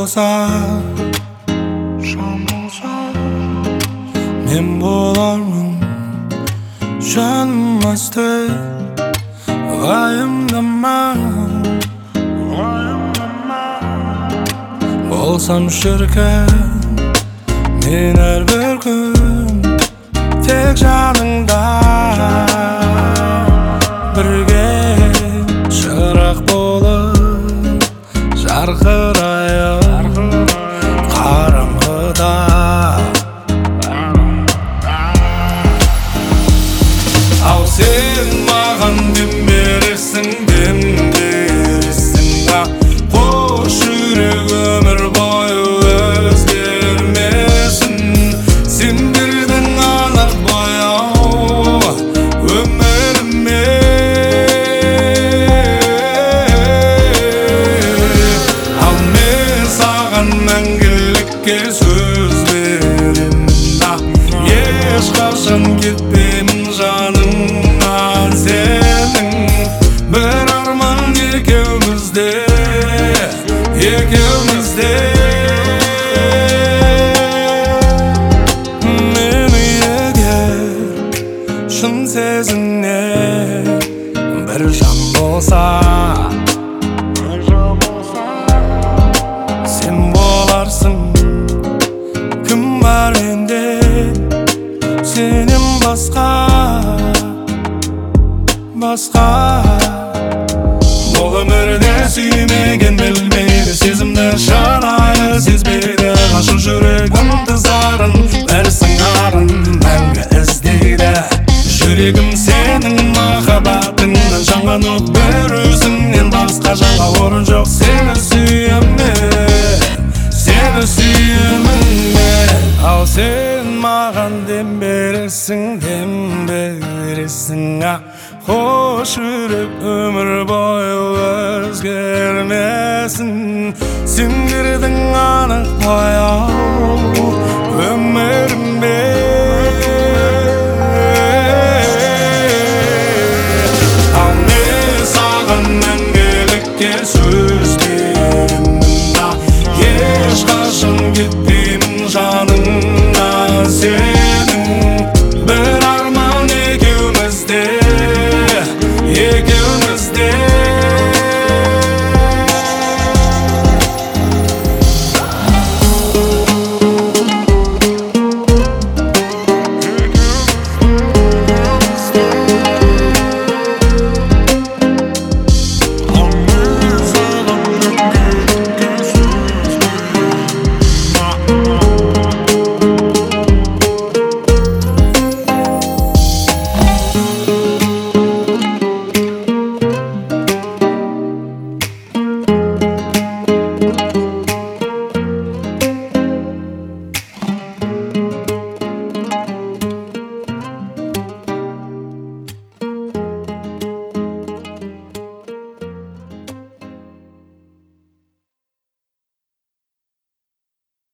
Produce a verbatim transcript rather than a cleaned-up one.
болса, мен болармын жаным асты. Уайымдама, болсам шіркін мен әрбір күн тек жаныңда бірге шырақ болып жарқырайық қараңғыда. Ау сен маған дем бересің, дем бересің, қош жүрек өмір бойы өзгермесін. Сен бердің анық бояу өміріме. Ал мен саған мәңгілікке сөз беремін, ешқашан кетпеймін жанымнан сенің. Бір арман екеумізде, екеумізде. Мені егер шын сезімне бір жан болса, сен боларсың. Кім бар менде сенен басқа, басқа. Бұл өмірде сүймеген білмейді, сезімді шынайы сезбейді. Ғашық жүрегім тызарын, бір сыңарын мәңгі іздейді. Жүрегім сенің махаббатыңнан жанған от, бір өзіңнен басқа жанға орын жоқ. Сені сүйемін, сені сүйемін мен. Ал сен маған дем бересің, дем бересің, қош жүрек өмір бойы өзгермесін. Сен бердің анық бояу өміріме. Ал мен саған мәңгілікке сөз беремін, ешқашан кетпеймін жаныңнан сен.